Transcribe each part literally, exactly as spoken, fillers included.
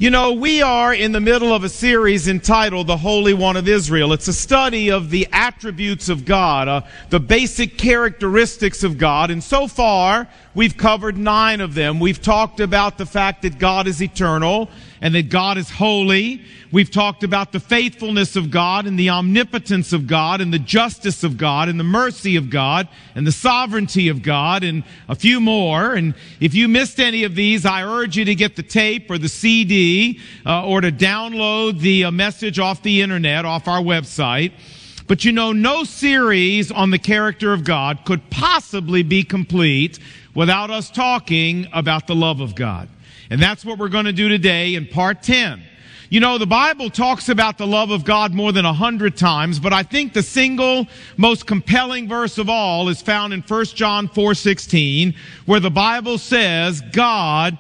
You know, we are in the middle of a series entitled The Holy One of Israel. It's a study of the attributes of God, uh, the basic characteristics of God. And so far, we've covered nine of them. We've talked about the fact that God is eternal and that God is holy. We've talked about the faithfulness of God and the omnipotence of God and the justice of God and the mercy of God and the sovereignty of God and a few more. And if you missed any of these, I urge you to get the tape or the C D uh, or to download the uh, message off the internet, off our website. But you know, no series on the character of God could possibly be complete without us talking about the love of God. And that's what we're going to do today in part ten. You know, the Bible talks about the love of God more than a hundred times, but I think the single most compelling verse of all is found in First John four sixteen, where the Bible says God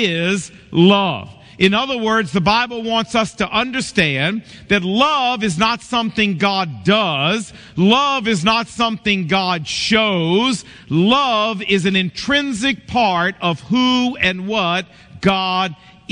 is love. In other words, the Bible wants us to understand that love is not something God does. Love is not something God shows. Love is an intrinsic part of who and what God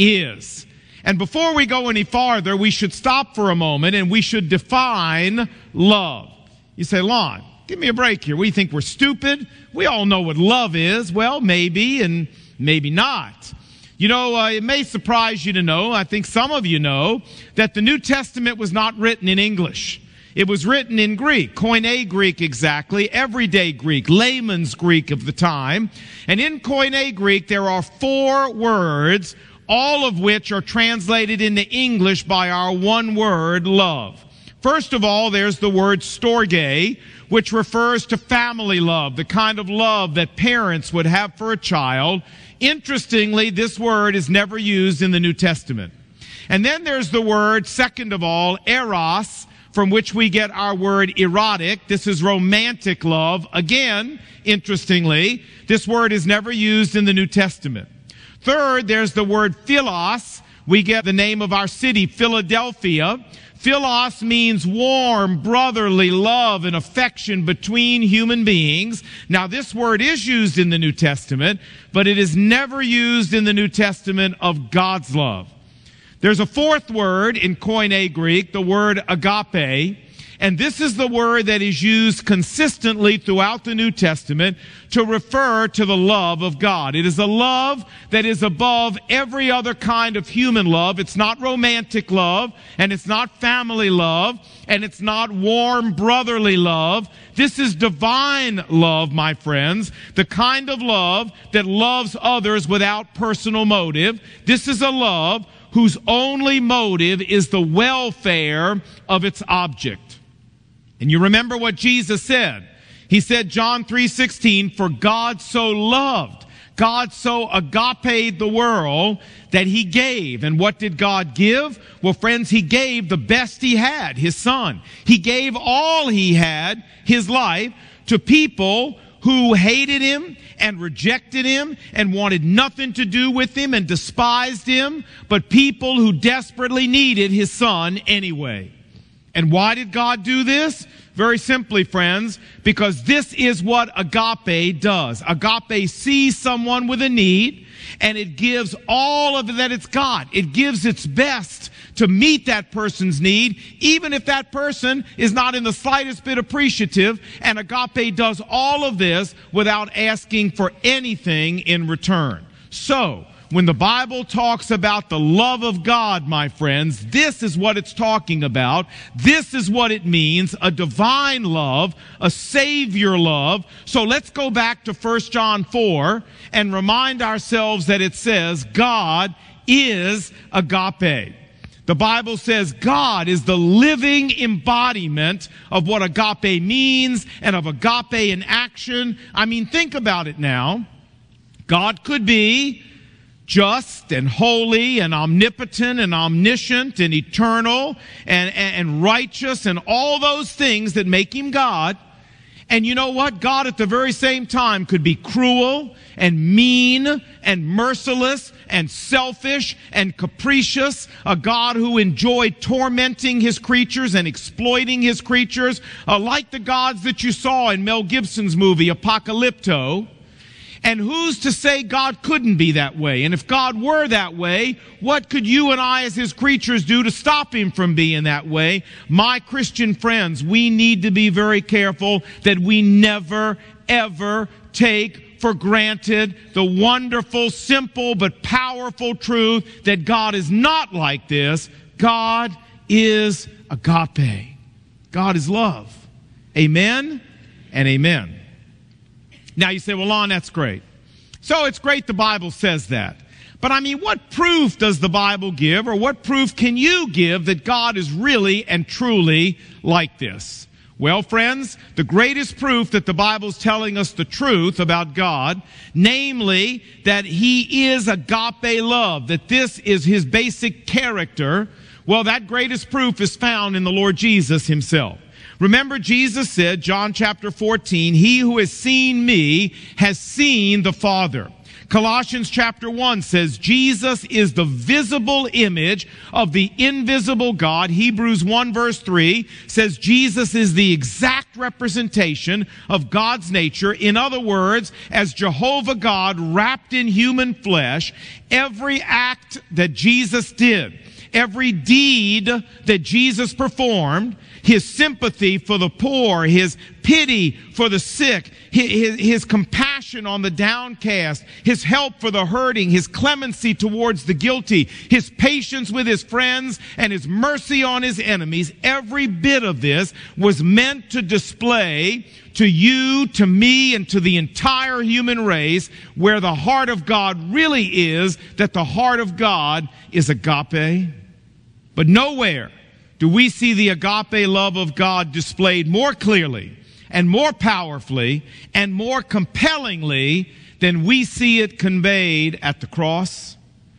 is. And before we go any farther, we should stop for a moment and we should define love. You say, Lon, give me a break here. We think we're stupid. We all know what love is. Well, maybe and maybe not. You know, uh, it may surprise you to know, I think some of you know, that the New Testament was not written in English. It was written in Greek, Koine Greek exactly, everyday Greek, layman's Greek of the time. And in Koine Greek, there are four words, all of which are translated into English by our one word, love. First of all, there's the word storge, which refers to family love, the kind of love that parents would have for a child. Interestingly, this word is never used in the New Testament. And then there's the word, second of all, eros, from which we get our word erotic. This is romantic love. Again, interestingly, this word is never used in the New Testament. Third, there's the word philos. We get the name of our city, Philadelphia. Philos means warm, brotherly love and affection between human beings. Now, this word is used in the New Testament, but it is never used in the New Testament of God's love. There's a fourth word in Koine Greek, the word agape. And this is the word that is used consistently throughout the New Testament to refer to the love of God. It is a love that is above every other kind of human love. It's not romantic love, and it's not family love, and it's not warm brotherly love. This is divine love, my friends, the kind of love that loves others without personal motive. This is a love whose only motive is the welfare of its object. And you remember what Jesus said. He said, John three sixteen, for God so loved, God so agaped the world that he gave. And what did God give? Well, friends, he gave the best he had, his son. He gave all he had, his life, to people who hated him and rejected him and wanted nothing to do with him and despised him, but people who desperately needed his son anyway. And why did God do this? Very simply, friends, because this is what agape does. Agape sees someone with a need, and it gives all of that it's got. It gives its best to meet that person's need, even if that person is not in the slightest bit appreciative. And agape does all of this without asking for anything in return. So, when the Bible talks about the love of God, my friends, this is what it's talking about. This is what it means, a divine love, a Savior love. So let's go back to First John four and remind ourselves that it says God is agape. The Bible says God is the living embodiment of what agape means and of agape in action. I mean, think about it now. God could be just and holy and omnipotent and omniscient and eternal and, and, and righteous and all those things that make him God. And you know what? God at the very same time could be cruel and mean and merciless and selfish and capricious, a God who enjoyed tormenting his creatures and exploiting his creatures, uh, like the gods that you saw in Mel Gibson's movie Apocalypto. And who's to say God couldn't be that way? And if God were that way, what could you and I as his creatures do to stop him from being that way? My Christian friends, we need to be very careful that we never, ever take for granted the wonderful, simple, but powerful truth that God is not like this. God is agape. God is love. Amen and amen. Now you say, well, Lon, that's great. So it's great the Bible says that. But I mean, what proof does the Bible give, or what proof can you give that God is really and truly like this? Well, friends, the greatest proof that the Bible's telling us the truth about God, namely that he is agape love, that this is his basic character, well, that greatest proof is found in the Lord Jesus himself. Remember, Jesus said, John chapter fourteen, he who has seen me has seen the Father. Colossians chapter one says, Jesus is the visible image of the invisible God. Hebrews one verse three says, Jesus is the exact representation of God's nature. In other words, as Jehovah God wrapped in human flesh, every act that Jesus did, every deed that Jesus performed, his sympathy for the poor, his pity for the sick, his, his compassion on the downcast, his help for the hurting, his clemency towards the guilty, his patience with his friends, and his mercy on his enemies, every bit of this was meant to display to you, to me, and to the entire human race where the heart of God really is, that the heart of God is agape. But nowhere do we see the agape love of God displayed more clearly and more powerfully and more compellingly than we see it conveyed at the cross.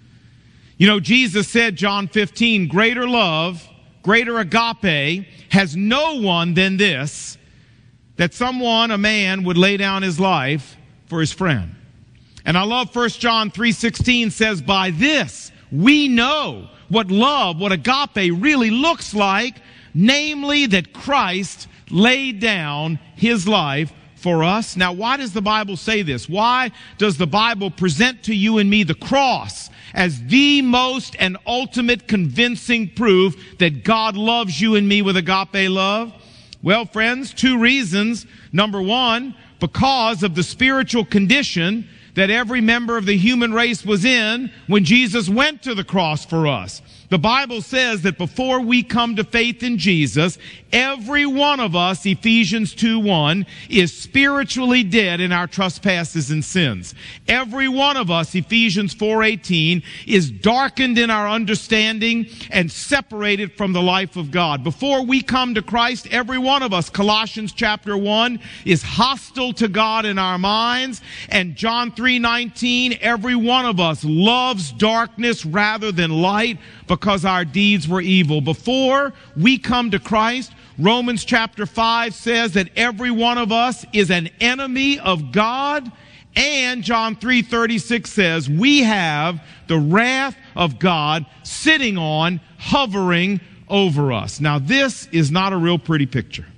You know, Jesus said, John fifteen, greater love, greater agape has no one than this, that someone, a man, would lay down his life for his friend. And I love First John three sixteen says, by this we know what love, what agape really looks like, namely that Christ laid down his life for us. Now, why does the Bible say this? Why does the Bible present to you and me the cross as the most and ultimate convincing proof that God loves you and me with agape love? Well, friends, two reasons. Number one, because of the spiritual condition that every member of the human race was in when Jesus went to the cross for us. The Bible says that before we come to faith in Jesus, every one of us, Ephesians two one, is spiritually dead in our trespasses and sins. Every one of us, Ephesians four eighteen, is darkened in our understanding and separated from the life of God. Before we come to Christ, every one of us, Colossians chapter one, is hostile to God in our minds. And John three nineteen, every one of us loves darkness rather than light, because our deeds were evil. Before we come to Christ, Romans chapter five says that every one of us is an enemy of God. And John three thirty-six says we have the wrath of God sitting on, hovering over us. Now, this is not a real pretty picture.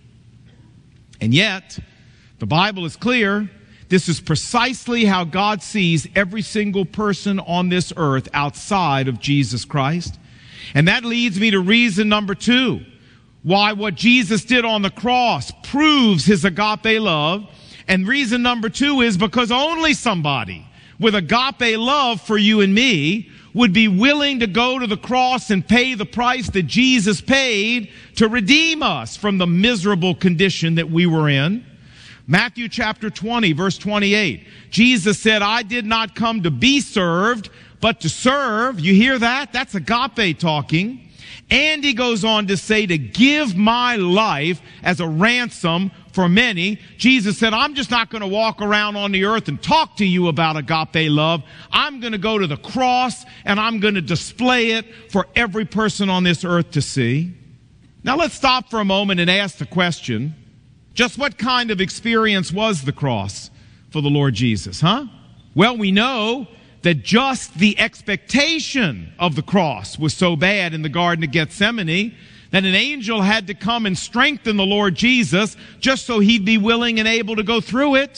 And yet, the Bible is clear. This is precisely how God sees every single person on this earth outside of Jesus Christ. And that leads me to reason number two, why what Jesus did on the cross proves his agape love. And reason number two is because only somebody with agape love for you and me would be willing to go to the cross and pay the price that Jesus paid to redeem us from the miserable condition that we were in. Matthew chapter twenty, verse twenty-eight. Jesus said, I did not come to be served, but to serve. You hear that? That's agape talking. And he goes on to say, to give my life as a ransom for many. Jesus said, I'm just not going to walk around on the earth and talk to you about agape love. I'm going to go to the cross and I'm going to display it for every person on this earth to see. Now let's stop for a moment and ask the question, just what kind of experience was the cross for the Lord Jesus, huh? Well, we know that just the expectation of the cross was so bad in the Garden of Gethsemane that an angel had to come and strengthen the Lord Jesus just so he'd be willing and able to go through it.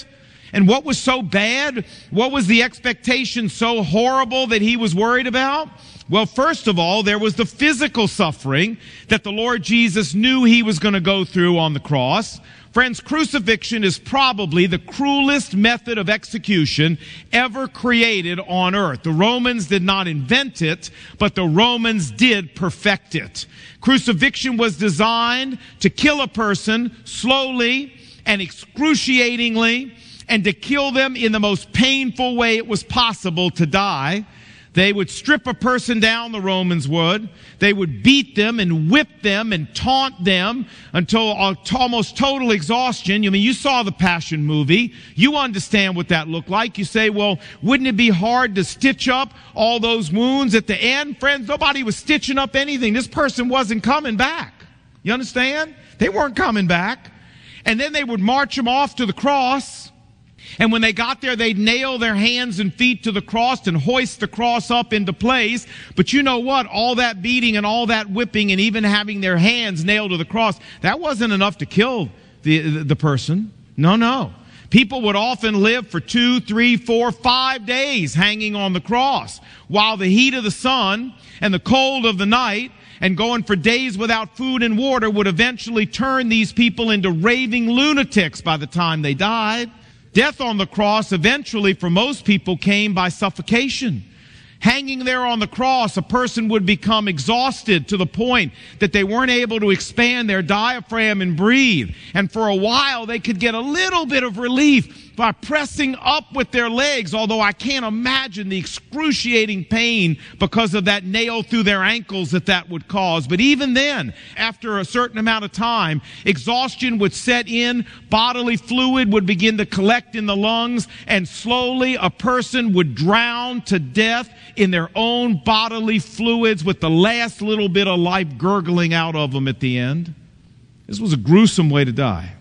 And what was so bad? What was the expectation so horrible that he was worried about? Well, first of all, there was the physical suffering that the Lord Jesus knew he was going to go through on the cross. Friends, crucifixion is probably the cruelest method of execution ever created on earth. The Romans did not invent it, but the Romans did perfect it. Crucifixion was designed to kill a person slowly and excruciatingly, and to kill them in the most painful way it was possible to die. They would strip a person down, the Romans would. They would beat them and whip them and taunt them until almost total exhaustion. I mean, you saw the Passion movie. You understand what that looked like. You say, well, wouldn't it be hard to stitch up all those wounds at the end? Friends, nobody was stitching up anything. This person wasn't coming back. You understand? They weren't coming back. And then they would march them off to the cross. And when they got there, they'd nail their hands and feet to the cross and hoist the cross up into place. But you know what? All that beating and all that whipping and even having their hands nailed to the cross, that wasn't enough to kill the, the person. No, no. People would often live for two, three, four, five days hanging on the cross, while the heat of the sun and the cold of the night and going for days without food and water would eventually turn these people into raving lunatics by the time they died. Death on the cross eventually for most people came by suffocation. Hanging there on the cross, a person would become exhausted to the point that they weren't able to expand their diaphragm and breathe. And for a while, they could get a little bit of relief by pressing up with their legs, although I can't imagine the excruciating pain because of that nail through their ankles that that would cause. But even then, after a certain amount of time, exhaustion would set in, bodily fluid would begin to collect in the lungs, and slowly a person would drown to death in their own bodily fluids with the last little bit of life gurgling out of them at the end. This was a gruesome way to die.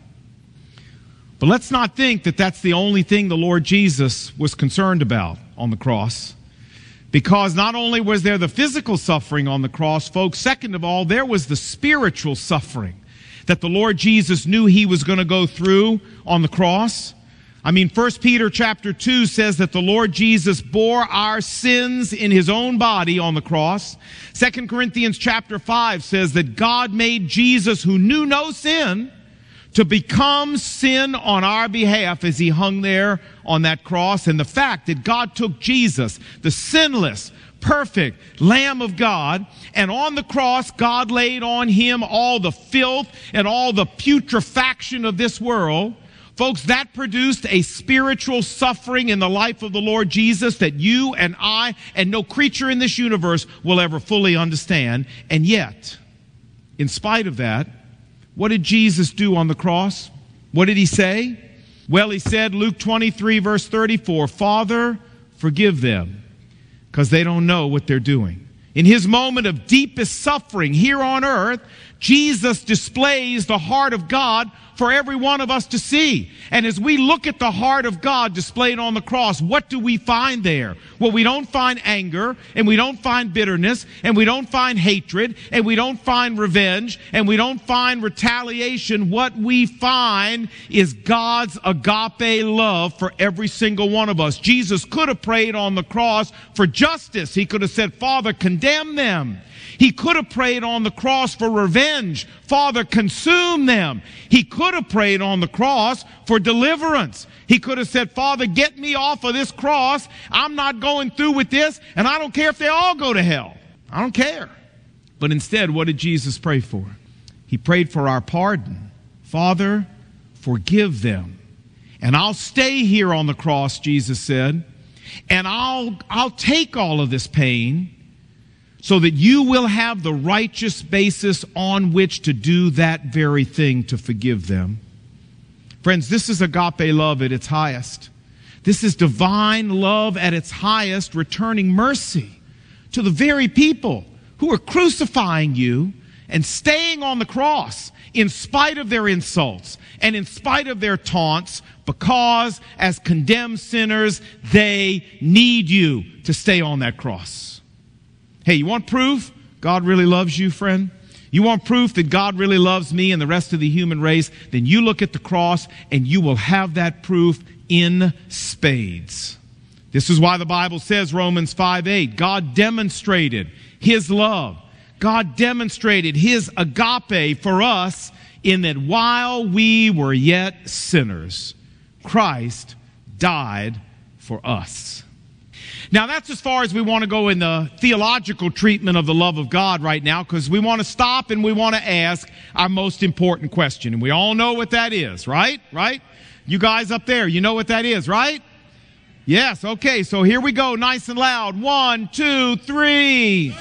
But let's not think that that's the only thing the Lord Jesus was concerned about on the cross. Because not only was there the physical suffering on the cross, folks, second of all, there was the spiritual suffering that the Lord Jesus knew he was going to go through on the cross. I mean, First Peter chapter two says that the Lord Jesus bore our sins in his own body on the cross. Second Corinthians chapter five says that God made Jesus, who knew no sin, to become sin on our behalf as he hung there on that cross. And the fact that God took Jesus, the sinless, perfect Lamb of God, and on the cross God laid on him all the filth and all the putrefaction of this world. Folks, that produced a spiritual suffering in the life of the Lord Jesus that you and I and no creature in this universe will ever fully understand. And yet, in spite of that, what did Jesus do on the cross? What did he say? Well, he said, Luke twenty-three, verse thirty-four, Father, forgive them, because they don't know what they're doing. In his moment of deepest suffering here on earth, Jesus displays the heart of God for every one of us to see. And as we look at the heart of God displayed on the cross, what do we find there? Well, we don't find anger, and we don't find bitterness, and we don't find hatred, and we don't find revenge, and we don't find retaliation. What we find is God's agape love for every single one of us. Jesus could have prayed on the cross for justice. He could have said, Father, condemn them. He could have prayed on the cross for revenge. Father, consume them. He could have prayed on the cross for deliverance. He could have said, Father, get me off of this cross. I'm not going through with this, and I don't care if they all go to hell. I don't care. But instead, what did Jesus pray for? He prayed for our pardon. Father, forgive them. And I'll stay here on the cross, Jesus said, and I'll, I'll take all of this pain, so that you will have the righteous basis on which to do that very thing, to forgive them. Friends, this is agape love at its highest. This is divine love at its highest, returning mercy to the very people who are crucifying you and staying on the cross in spite of their insults and in spite of their taunts, because as condemned sinners, they need you to stay on that cross. Hey, you want proof God really loves you, friend? You want proof that God really loves me and the rest of the human race? Then you look at the cross and you will have that proof in spades. This is why the Bible says, Romans five eight, God demonstrated His love. God demonstrated His agape for us in that while we were yet sinners, Christ died for us. Now, that's as far as we want to go in the theological treatment of the love of God right now, because we want to stop and we want to ask our most important question. And we all know what that is, right? Right? You guys up there, you know what that is, right? Yes, okay, so here we go, nice and loud. One, two, three.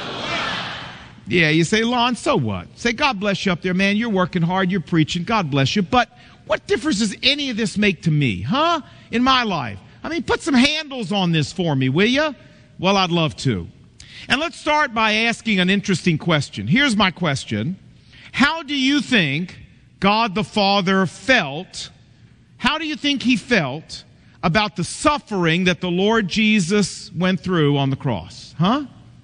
Yeah, you say, Lon, so what? Say, God bless you up there, man. You're working hard, you're preaching, God bless you. But what difference does any of this make to me, huh? In my life? I mean, put some handles on this for me, will you? Well, I'd love to. And let's start by asking an interesting question. Here's my question. How do you think God the Father felt, how do you think He felt about the suffering that the Lord Jesus went through on the cross? Huh?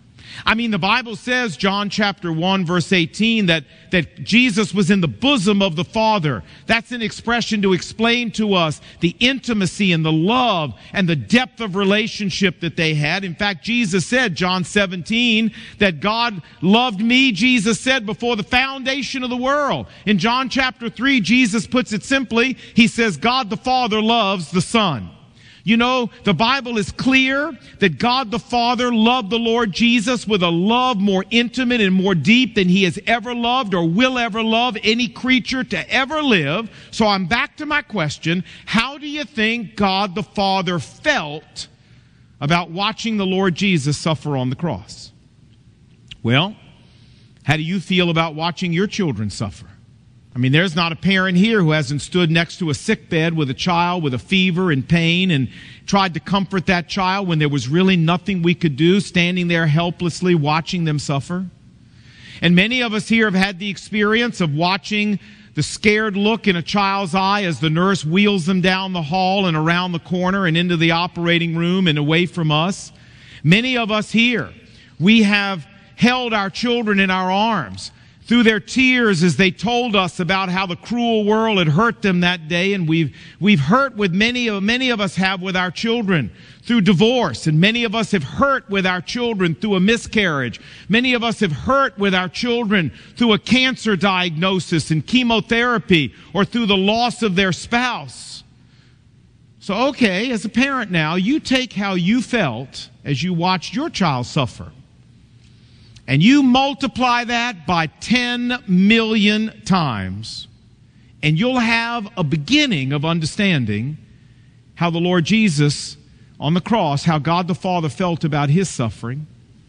I mean, the Bible says, John chapter one, verse eighteen, that, that Jesus was in the bosom of the Father. That's an expression to explain to us the intimacy and the love and the depth of relationship that they had. In fact, Jesus said, John seventeen, that God loved me, Jesus said, before the foundation of the world. In John chapter three, Jesus puts it simply. He says, God the Father loves the Son. You know, the Bible is clear that God the Father loved the Lord Jesus with a love more intimate and more deep than He has ever loved or will ever love any creature to ever live. So I'm back to my question. How do you think God the Father felt about watching the Lord Jesus suffer on the cross? Well, how do you feel about watching your children suffer? I mean, there's not a parent here who hasn't stood next to a sick bed with a child with a fever and pain and tried to comfort that child when there was really nothing we could do, standing there helplessly watching them suffer. And many of us here have had the experience of watching the scared look in a child's eye as the nurse wheels them down the hall and around the corner and into the operating room and away from us. Many of us here, we have held our children in our arms through their tears as they told us about how the cruel world had hurt them that day. And we've, we've hurt with many of, many of us have with our children through divorce. And many of us have hurt with our children through a miscarriage. Many of us have hurt with our children through a cancer diagnosis and chemotherapy or through the loss of their spouse. So, okay, as a parent now, you take how you felt as you watched your child suffer, and you multiply that by ten million times, and you'll have a beginning of understanding how the Lord Jesus on the cross, how God the Father felt about His suffering.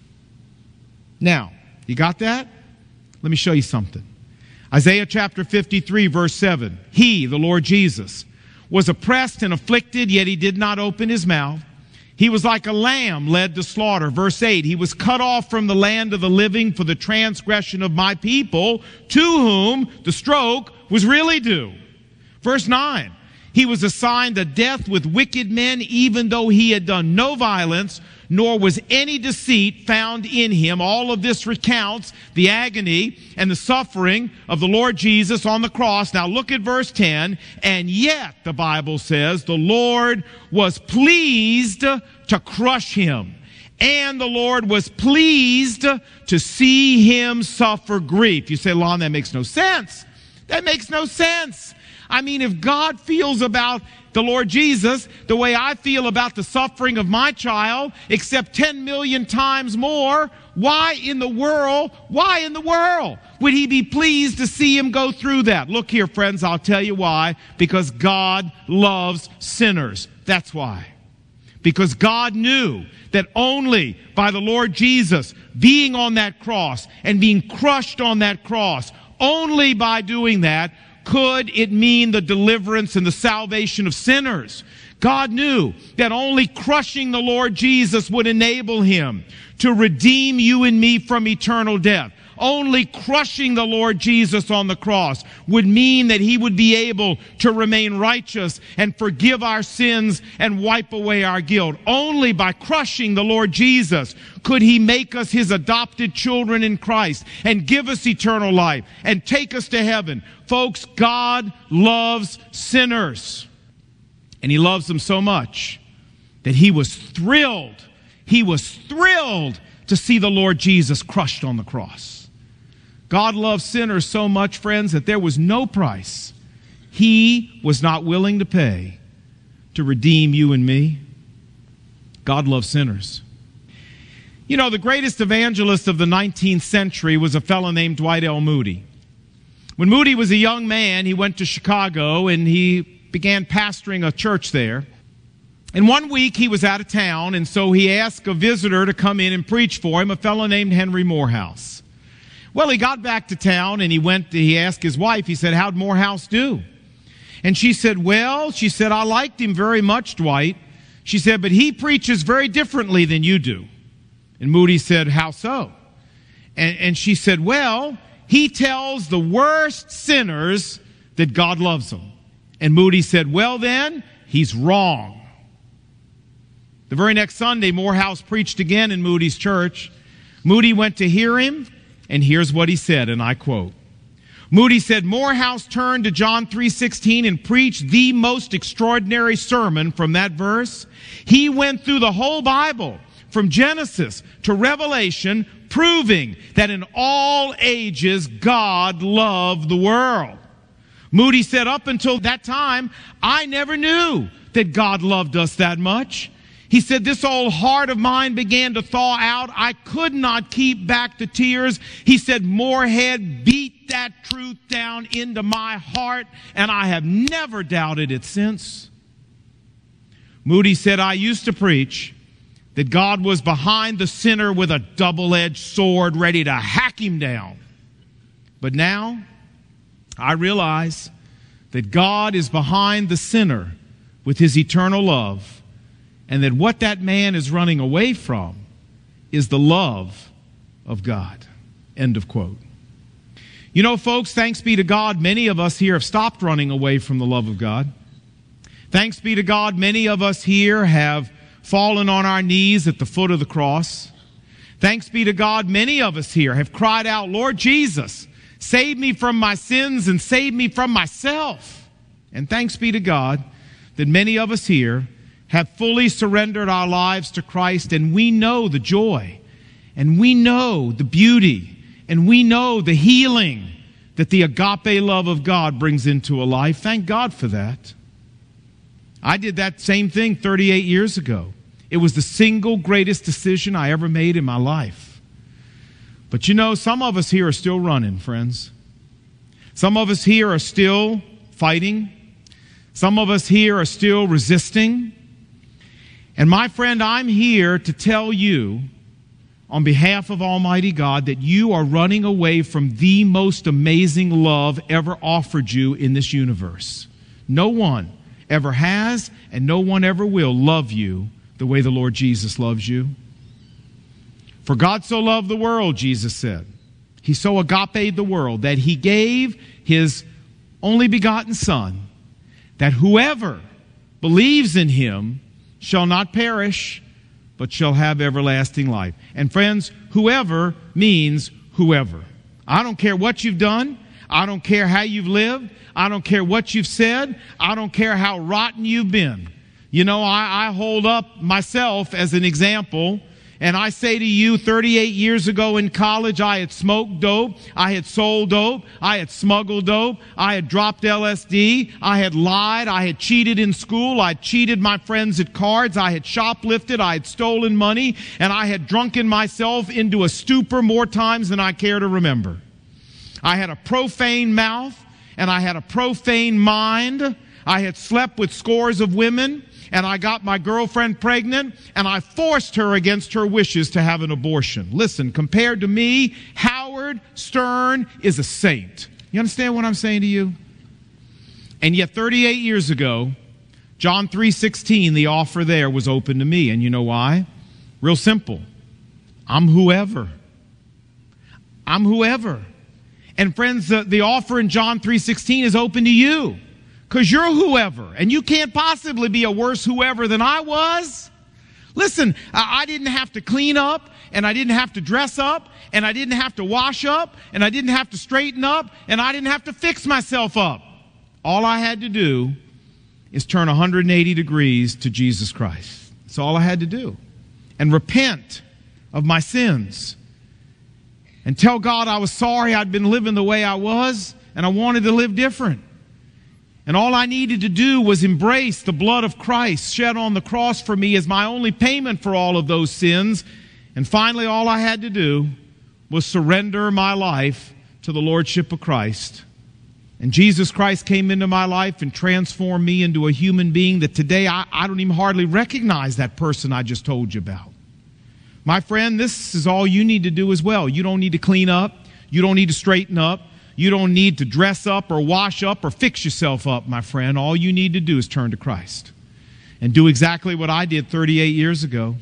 Now, you got that? Let me show you something. Isaiah chapter fifty-three, verse seven. He, the Lord Jesus, was oppressed and afflicted, yet He did not open His mouth. He was like a lamb led to slaughter. Verse eight, He was cut off from the land of the living for the transgression of my people, to whom the stroke was really due. Verse nine, He was assigned a death with wicked men, even though He had done no violence, nor was any deceit found in Him. All of this recounts the agony and the suffering of the Lord Jesus on the cross. Now look at verse ten. And yet, the Bible says, the Lord was pleased to crush Him. And the Lord was pleased to see Him suffer grief. You say, Lon, that makes no sense. That makes no sense. I mean, if God feels about the Lord Jesus the way I feel about the suffering of my child, except ten million times more, why in the world, why in the world would He be pleased to see him go through that? Look here, friends, I'll tell you why. Because God loves sinners. That's why. Because God knew that only by the Lord Jesus being on that cross and being crushed on that cross, only by doing that, could it mean the deliverance and the salvation of sinners. God knew that only crushing the Lord Jesus would enable Him to redeem you and me from eternal death. Only crushing the Lord Jesus on the cross would mean that He would be able to remain righteous and forgive our sins and wipe away our guilt. Only by crushing the Lord Jesus could He make us His adopted children in Christ and give us eternal life and take us to heaven. Folks, God loves sinners. And he loves them so much that he was thrilled. He was thrilled to see the Lord Jesus crushed on the cross. God loves sinners so much, friends, that there was no price he was not willing to pay to redeem you and me. God loves sinners. You know, the greatest evangelist of the nineteenth century was a fellow named Dwight L. Moody. When Moody was a young man, he went to Chicago and he began pastoring a church there. And one week he was out of town, and so he asked a visitor to come in and preach for him, a fellow named Henry Morehouse. Well, he got back to town and he went, to, he asked his wife, he said, how'd Morehouse do? And she said, well, she said, I liked him very much, Dwight. She said, but he preaches very differently than you do. And Moody said, how so? And, and she said, well, he tells the worst sinners that God loves them. And Moody said, well then, he's wrong. The very next Sunday, Morehouse preached again in Moody's church. Moody went to hear him, and here's what he said, and I quote. Moody said, Morehouse turned to John three sixteen and preached the most extraordinary sermon from that verse. He went through the whole Bible, from Genesis to Revelation, proving that in all ages God loved the world. Moody said, up until that time, I never knew that God loved us that much. He said, this old heart of mine began to thaw out. I could not keep back the tears. He said, Morehead beat that truth down into my heart, and I have never doubted it since. Moody said, I used to preach that God was behind the sinner with a double-edged sword ready to hack him down. But now I realize that God is behind the sinner with his eternal love, and that what that man is running away from is the love of God. End of quote. You know, folks, thanks be to God, many of us here have stopped running away from the love of God. Thanks be to God, many of us here have fallen on our knees at the foot of the cross. Thanks be to God, many of us here have cried out, Lord Jesus, save me from my sins and save me from myself. And thanks be to God that many of us here have fully surrendered our lives to Christ, and we know the joy, and we know the beauty, and we know the healing that the agape love of God brings into a life. Thank God for that. I did that same thing thirty-eight years ago. It was the single greatest decision I ever made in my life. But you know, some of us here are still running, friends. Some of us here are still fighting. Some of us here are still resisting. And my friend, I'm here to tell you, on behalf of Almighty God, that you are running away from the most amazing love ever offered you in this universe. No one ever has, and no one ever will love you the way the Lord Jesus loves you. For God so loved the world, Jesus said. He so agape'd the world that he gave his only begotten Son, that whoever believes in him shall not perish, but shall have everlasting life. And friends, whoever means whoever. I don't care what you've done. I don't care how you've lived. I don't care what you've said. I don't care how rotten you've been. You know, I, I hold up myself as an example, and I say to you, thirty-eight years ago in college, I had smoked dope, I had sold dope, I had smuggled dope, I had dropped L S D, I had lied, I had cheated in school, I had cheated my friends at cards, I had shoplifted, I had stolen money, and I had drunken myself into a stupor more times than I care to remember. I had a profane mouth, and I had a profane mind. I had slept with scores of women, and I got my girlfriend pregnant, and I forced her against her wishes to have an abortion. Listen, compared to me, Howard Stern is a saint. You understand what I'm saying to you? And yet thirty-eight years ago, John three sixteen, the offer there was open to me. And you know why? Real simple. I'm whoever. I'm whoever. And friends, the, the offer in John three sixteen is open to you. Because you're whoever, and you can't possibly be a worse whoever than I was. Listen, I didn't have to clean up, and I didn't have to dress up, and I didn't have to wash up, and I didn't have to straighten up, and I didn't have to fix myself up. All I had to do is turn one hundred eighty degrees to Jesus Christ. That's all I had to do. And repent of my sins. And tell God I was sorry I'd been living the way I was, and I wanted to live different. And all I needed to do was embrace the blood of Christ shed on the cross for me as my only payment for all of those sins. And finally, all I had to do was surrender my life to the Lordship of Christ. And Jesus Christ came into my life and transformed me into a human being that today I, I don't even hardly recognize that person I just told you about. My friend, this is all you need to do as well. You don't need to clean up. You don't need to straighten up. You don't need to dress up or wash up or fix yourself up, my friend. All you need to do is turn to Christ and do exactly what I did thirty-eight years ago.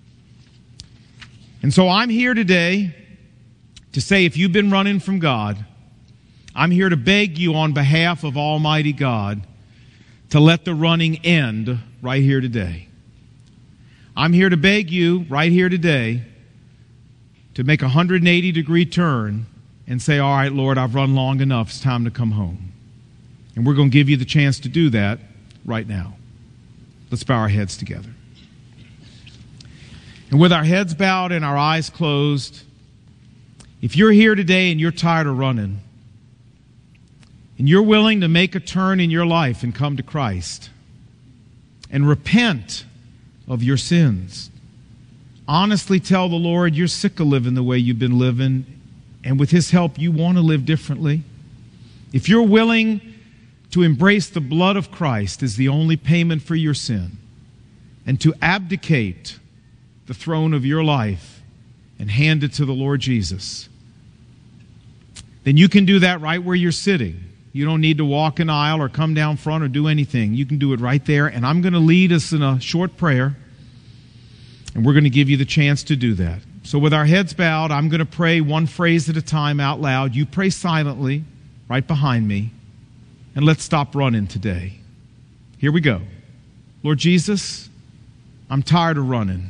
And so I'm here today to say, if you've been running from God, I'm here to beg you on behalf of Almighty God to let the running end right here today. I'm here to beg you right here today to make a one hundred eighty degree turn and say, all right, Lord, I've run long enough. It's time to come home. And we're going to give you the chance to do that right now. Let's bow our heads together. And with our heads bowed and our eyes closed, if you're here today and you're tired of running, and you're willing to make a turn in your life and come to Christ and repent of your sins, honestly tell the Lord you're sick of living the way you've been living, and with His help, you want to live differently. If you're willing to embrace the blood of Christ as the only payment for your sin, and to abdicate the throne of your life and hand it to the Lord Jesus, then you can do that right where you're sitting. You don't need to walk an aisle or come down front or do anything. You can do it right there. And I'm going to lead us in a short prayer, and we're going to give you the chance to do that. So with our heads bowed, I'm going to pray one phrase at a time out loud. You pray silently right behind me, and let's stop running today. Here we go. Lord Jesus, I'm tired of running.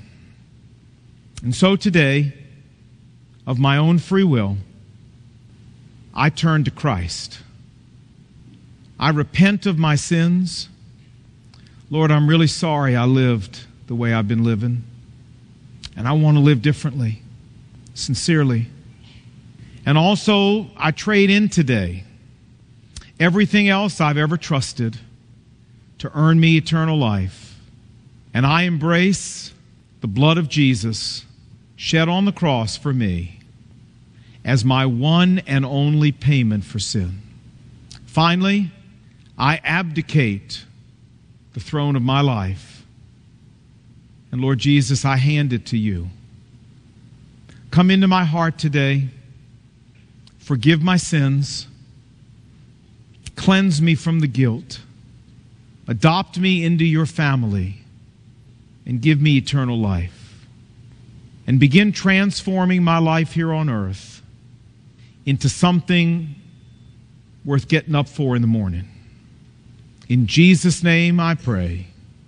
And so today, of my own free will, I turn to Christ. I repent of my sins. Lord, I'm really sorry I lived the way I've been living. And I want to live differently, sincerely. And also, I trade in today everything else I've ever trusted to earn me eternal life. And I embrace the blood of Jesus shed on the cross for me as my one and only payment for sin. Finally, I abdicate the throne of my life. And Lord Jesus, I hand it to you. Come into my heart today. Forgive my sins. Cleanse me from the guilt. Adopt me into your family. And give me eternal life. And begin transforming my life here on earth into something worth getting up for in the morning. In Jesus' name I pray.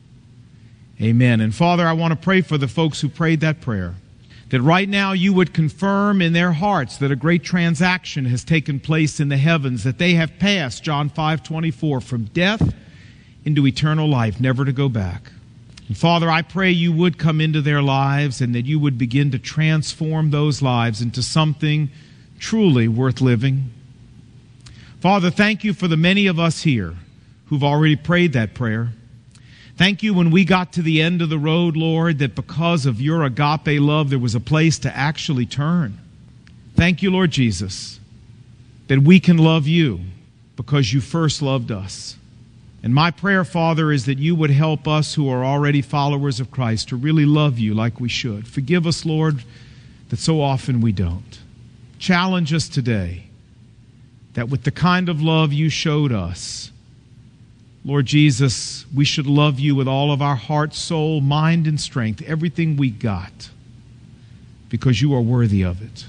Amen. And Father, I want to pray for the folks who prayed that prayer, that right now you would confirm in their hearts that a great transaction has taken place in the heavens, that they have passed, John five twenty-four, from death into eternal life, never to go back. And Father, I pray you would come into their lives and that you would begin to transform those lives into something truly worth living. Father, thank you for the many of us here who've already prayed that prayer. Thank you when we got to the end of the road, Lord, that because of your agape love, there was a place to actually turn. Thank you, Lord Jesus, that we can love you because you first loved us. And my prayer, Father, is that you would help us who are already followers of Christ to really love you like we should. Forgive us, Lord, that so often we don't. Challenge us today that with the kind of love you showed us, Lord Jesus, we should love you with all of our heart, soul, mind, and strength, everything we got, because you are worthy of it.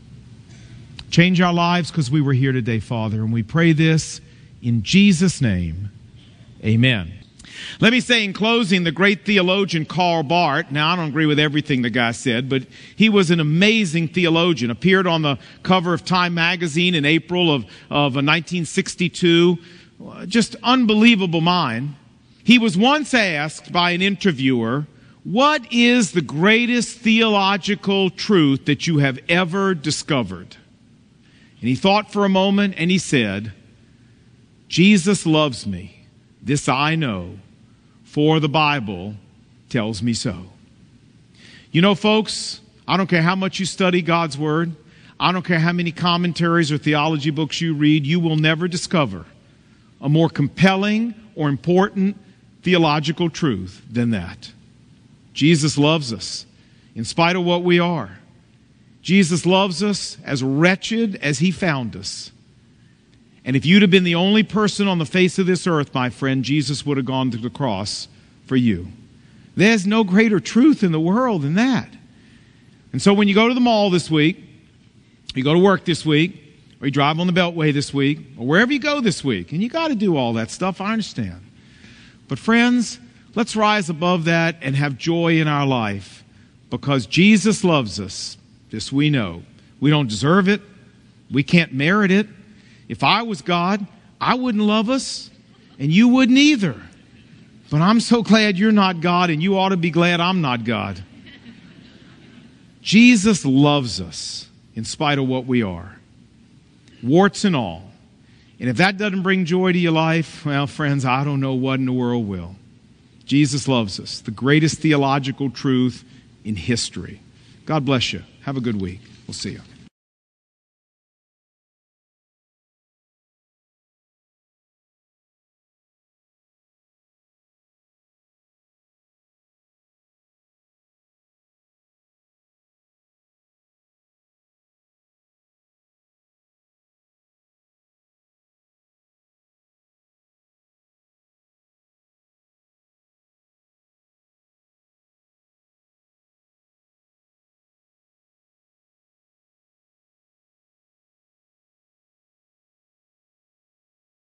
Change our lives because we were here today, Father, and we pray this in Jesus' name. Amen. Let me say in closing, the great theologian Karl Barth, now I don't agree with everything the guy said, but he was an amazing theologian, appeared on the cover of Time magazine in April of, of nineteen sixty-two. Just unbelievable mind. He was once asked by an interviewer, "What is the greatest theological truth that you have ever discovered?" And he thought for a moment and he said, "Jesus loves me. This I know, for the Bible tells me so." You know, folks, I don't care how much you study God's Word. I don't care how many commentaries or theology books you read. You will never discover a more compelling or important theological truth than that. Jesus loves us in spite of what we are. Jesus loves us as wretched as He found us. And if you'd have been the only person on the face of this earth, my friend, Jesus would have gone to the cross for you. There's no greater truth in the world than that. And so when you go to the mall this week, you go to work this week, or you drive on the Beltway this week, or wherever you go this week, and you got to do all that stuff, I understand. But friends, let's rise above that and have joy in our life, because Jesus loves us. This we know. We don't deserve it. We can't merit it. If I was God, I wouldn't love us, and you wouldn't either. But I'm so glad you're not God, and you ought to be glad I'm not God. Jesus loves us in spite of what we are, warts and all. And if that doesn't bring joy to your life, well, friends, I don't know what in the world will. Jesus loves us, the greatest theological truth in history. God bless you. Have a good week. We'll see you.